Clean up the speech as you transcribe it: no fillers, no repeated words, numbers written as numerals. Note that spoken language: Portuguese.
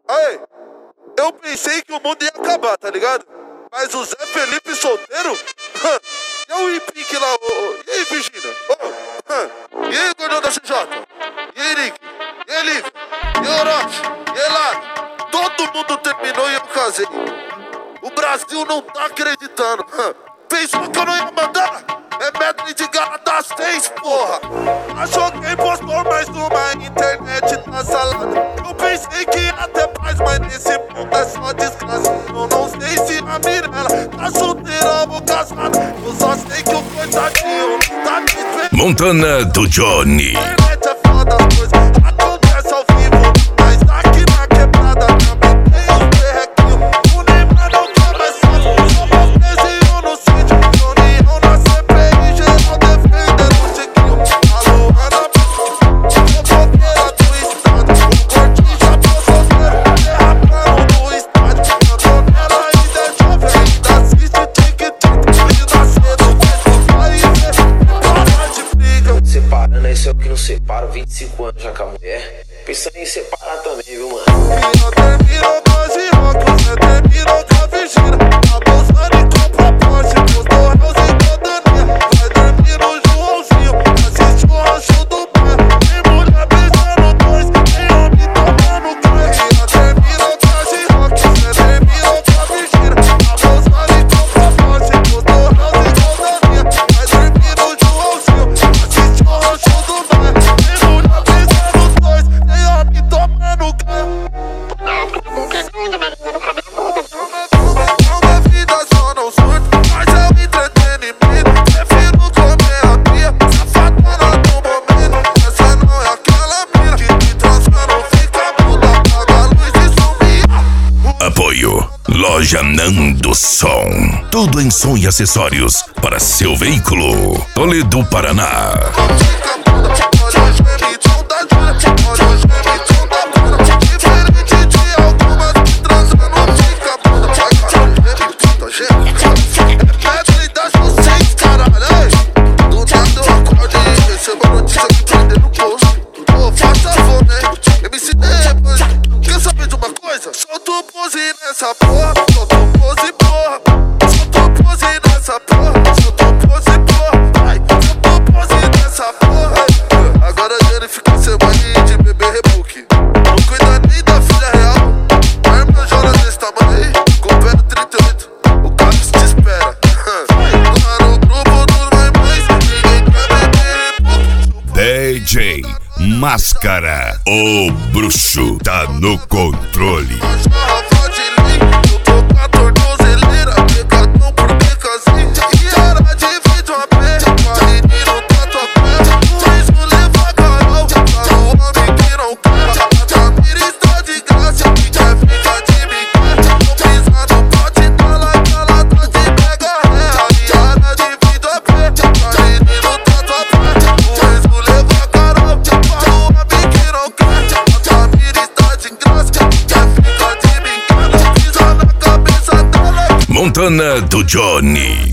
Aí, eu pensei que o mundo ia acabar, tá ligado? Mas o Zé Felipe solteiro? E o Ipique lá, e aí, Virgínia? E aí, gordão da CJ? E aí, Nick? E aí, Lívia? E aí, Orochi? E aí, Lara? Todo mundo terminou e eu casei. O Brasil não tá acreditando. Pensou que eu não ia mandar? É medley de Gala das 6, porra. Achou quem postou mais uma, internet tá salada. Eu pensei que ia ter paz, mas nesse mundo é só desgraça. Eu não sei se a Mirella tá solteira ou casada. Eu só sei que o coitadinho tá me esperando. Montana do Johnny. Internet é foda, as coisas acontecem ao vivo. Mas aqui na quebrada também tem os perrequinhos. O Neymar não começa, somos presinho no sítio. União na CPI, geral defendendo o Tiquinho. A Luana, fofoqueira do estado. O Cortinho já postou zero, derrapando no estádio. Antonella ainda é jovem, ainda assiste TikTok. E nascendo, vai ver, para de briga. Separando, esse é o que não separa. 25 anos já com a mulher. Pensando em separar também, viu, mano? Minha terminou com as rock, você terminou com a Virgínia. A Bolsonaro compra Porsche, postou House e Godania. Vai dormir no Joãozinho, assiste o rancho do pé. Tem mulher beijando dois, tem homem tomando pé. Minha terminou com as rock, você terminou com a Virgínia. A Bolsonaro compra Porsche, postou House e Godania. Vai dormir no Joãozinho, assiste o rancho do pé. Tem mulher beijando dois, tem homem tomando pé. Uma vida só não surto, mas é o entretenimento. Prefiro comer a pia, safadona do momento. Essa não é aquela mina que te transforma, não fica muda, apaga a luz e sumir. Apoio Loja Nando Som. Tudo em som e acessórios para seu veículo. Toledo, Paraná. Fica muda, olha o gemidão da Júlia, olha o gemidão da Bruna. Diferente de algumas que transam, não fica muda. Vai, cara, o gemidão da Júlia. É medley das vocês, caralho. Do nada eu acordo e recebo a notícia que prender no posto. Ô, faz favor, né? MC depois. Quer saber de uma coisa? Solta o pose nessa porra. Solta o pose, porra. Solta o pose nessa porra. Solta o pose, porra. Vai, solta o pose nessa porra. Agora ele fica sem mania de beber rebook. Não cuida nem da filha real. A irmã Jonas desse tamanho aí, com o pé no 38. O Carlos te espera. Lá no grupo dos mães, ninguém quer beber rebook. DJ Máscara. O bruxo tá no controle. Garrafa de leite, eu tô com a tornozeleira, pegadão por pecazinho. E era de vídeo a pé, menino tá tua pé. Por isso leva a Carol, tá o homem que não quer. A Tamira está de graça, que quer ficar de biquete. Não pisa no pote, tá lá, tá de mega ré. Aliada de vídeo a pé, menino tá tua pé. Por isso leva a Carol, tá o homem que não quer. A Tamira está de graça, que quer ficar de biquete. Não pisa na cabeça dela. Montana do Johnny.